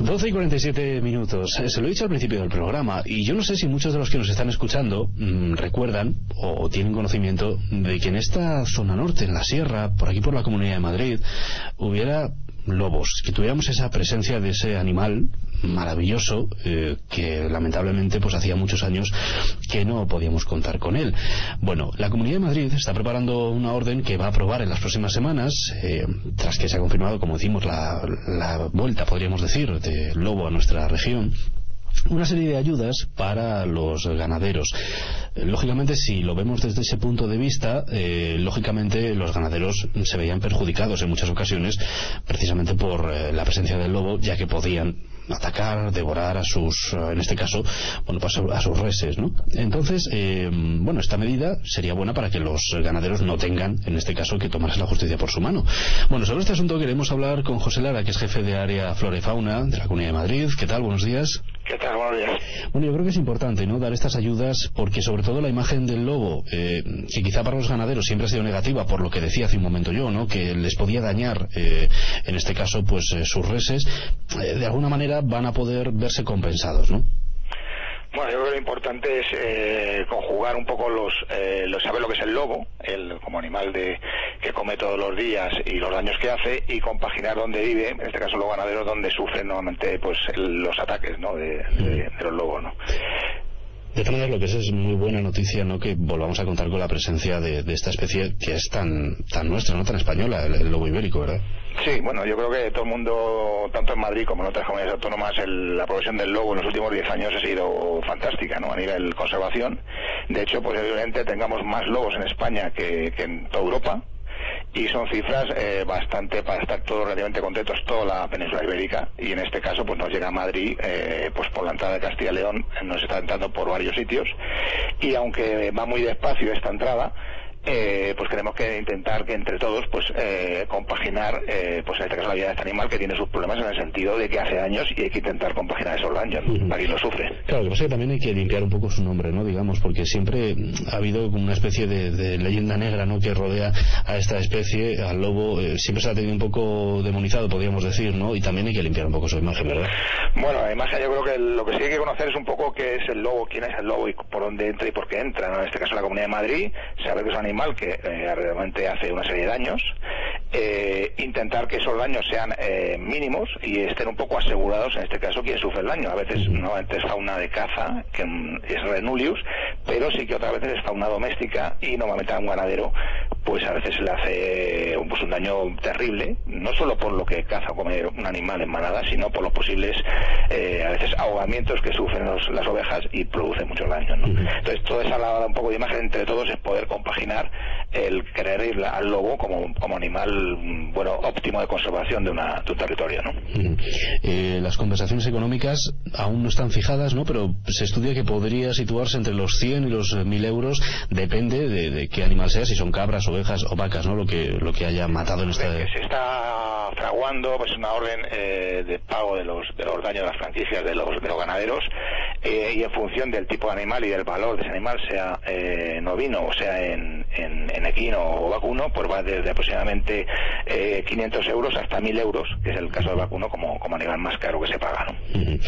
12:47. Se lo he dicho al principio del programa, y yo no sé si muchos de los que nos están escuchando recuerdan o tienen conocimiento de que en esta zona norte, en la sierra, por aquí por la Comunidad de Madrid, hubiera lobos, que tuviéramos esa presencia de ese animal maravilloso que lamentablemente pues hacía muchos años que no podíamos contar con él. Bueno, la Comunidad de Madrid está preparando una orden que va a aprobar en las próximas semanas, tras que se ha confirmado, como decimos, la vuelta, podríamos decir, del lobo a nuestra región, una serie de ayudas para los ganaderos. Lógicamente, si lo vemos desde ese punto de vista, lógicamente los ganaderos se veían perjudicados en muchas ocasiones precisamente por la presencia del lobo, ya que podían atacar, devorar a sus, en este caso, bueno, pues a sus reses, ¿no? Entonces, bueno, esta medida sería buena para que los ganaderos no tengan, en este caso, que tomarse la justicia por su mano. Bueno, sobre este asunto queremos hablar con José Lara, que es jefe de área Flora y Fauna de la Comunidad de Madrid. ¿Qué tal? Buenos días. ¿Qué tal? Buenos días. Bueno, yo creo que es importante, ¿no?, dar estas ayudas, porque sobre todo la imagen del lobo, que quizá para los ganaderos siempre ha sido negativa, por lo que decía hace un momento yo, ¿no?, que les podía dañar, en este caso, pues sus reses, de alguna manera van a poder verse compensados, ¿no? Bueno, yo creo que lo importante es conjugar un poco saber lo que es el lobo, como animal que come todos los días y los daños que hace, y compaginar donde vive, en este caso los ganaderos, donde sufren normalmente pues los ataques, ¿no?, de los lobos, ¿no? De todas maneras, lo que es muy buena noticia, ¿no?, que volvamos a contar con la presencia de esta especie que es tan nuestra, no tan española, el lobo ibérico, ¿verdad? Sí, bueno, yo creo que todo el mundo, tanto en Madrid como en otras comunidades autónomas, la progresión del lobo en los últimos 10 años ha sido fantástica, ¿no?, a nivel conservación. De hecho, pues evidentemente tengamos más lobos en España que en toda Europa, y son cifras bastante para estar todos relativamente contentos, toda la península ibérica, y en este caso pues nos llega a Madrid pues por la entrada de Castilla y León, nos está entrando por varios sitios, y aunque va muy despacio esta entrada, pues tenemos que intentar que entre todos pues compaginar pues en este caso la vida de este animal, que tiene sus problemas en el sentido de que hace daños, y hay que intentar compaginar esos daños para quien lo sufre. Claro, lo que pasa es que también hay que limpiar un poco su nombre, ¿no?, digamos, porque siempre ha habido una especie de leyenda negra, ¿no?, que rodea a esta especie, al lobo. Siempre se ha tenido un poco demonizado, podríamos decir, ¿no?, y también hay que limpiar un poco su imagen, ¿verdad? Bueno, la imagen, yo creo que lo que sí hay que conocer es un poco qué es el lobo, quién es el lobo y por dónde entra y por qué entra, ¿no? En este caso la Comunidad de Madrid, saber que es un animal que realmente hace una serie de daños, intentar que esos daños sean mínimos y estén un poco asegurados, en este caso, quien sufre el daño. A veces normalmente es fauna de caza, que es Renulius, pero sí que otras veces es fauna doméstica, y normalmente a un ganadero pues a veces se le hace pues un daño terrible, no solo por lo que caza o come un animal en manada, sino por los posibles a veces ahogamientos que sufren las ovejas y producen muchos daños, ¿no? Entonces toda esa lavada un poco de imagen entre todos es poder compaginar el querer ir al lobo como animal, bueno, óptimo de conservación de un territorio, ¿no? Las compensaciones económicas aún no están fijadas, ¿no?, pero se estudia que podría situarse entre los 100 y los 1.000 euros, depende de qué animal sea, si son cabras, ovejas o vacas, ¿no?, lo que haya matado en esta... Se está fraguando pues una orden de pago de los daños de las franquicias de los ganaderos, y en función del tipo de animal y del valor de ese animal, sea en ovino o sea en equino o vacuno, pues va desde aproximadamente 500 euros hasta 1.000 euros, que es el caso del vacuno como animal más caro que se paga, ¿no?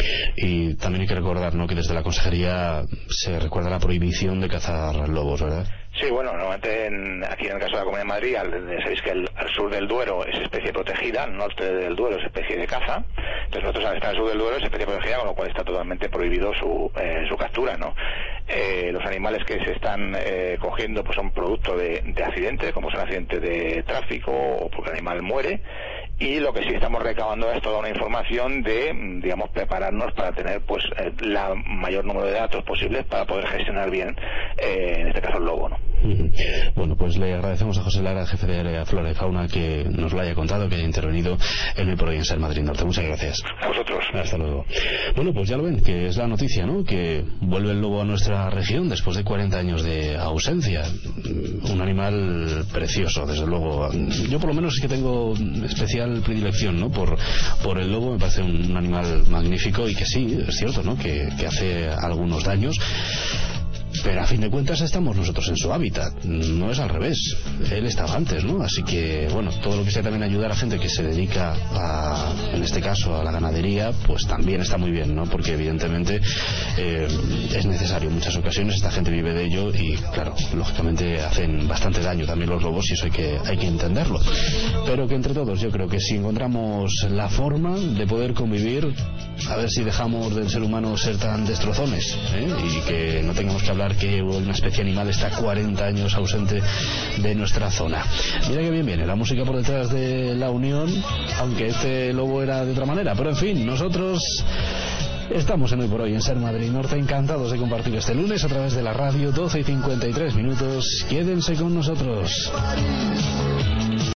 Y también hay que recordar, ¿no?, que desde la Consejería se recuerda la prohibición de cazar lobos, ¿verdad? Sí, bueno, normalmente aquí en el caso de la Comunidad de Madrid, sabéis que al sur del Duero es especie protegida, al norte del Duero es especie de caza. Entonces nosotros, al estar al sur del Duero, es especie protegida, con lo cual está totalmente prohibido su captura, ¿no? Los animales que se están cogiendo pues son producto de accidentes, como son accidentes de tráfico o porque el animal muere. Y lo que sí estamos recabando es toda una información de, digamos, prepararnos para tener pues la mayor número de datos posibles para poder gestionar bien, en este caso, el lobo, ¿no? Bueno, pues le agradecemos a José Lara, jefe de área Flora y Fauna, que nos lo haya contado, que haya intervenido en el Por Ser Madrid Norte. Muchas gracias. A vosotros. Hasta luego. Bueno, pues ya lo ven, que es la noticia, ¿no?, que vuelve el lobo a nuestra región después de 40 años de ausencia. Un animal precioso, desde luego. Yo por lo menos es que tengo especial predilección, ¿no?, por el lobo. Me parece un animal magnífico, y que sí, es cierto, ¿no?, que hace algunos daños. pero a fin de cuentas estamos nosotros en su hábitat, no es al revés, él estaba antes, ¿no? Así que, bueno, todo lo que sea también ayudar a gente que se dedica en este caso a la ganadería, pues también está muy bien, ¿no? Porque evidentemente es necesario en muchas ocasiones, esta gente vive de ello y, claro, lógicamente hacen bastante daño también los lobos y eso hay que entenderlo, pero que entre todos yo creo que si encontramos la forma de poder convivir, a ver si dejamos del ser humano ser tan destrozones, y que no tengamos que hablar que una especie animal está 40 años ausente de nuestra zona. Mira que bien viene la música por detrás de La Unión, aunque este lobo era de otra manera, pero en fin, nosotros estamos en Hoy por Hoy en Ser Madrid Norte, encantados de compartir este lunes a través de la radio, 12:53 minutos. Quédense con nosotros.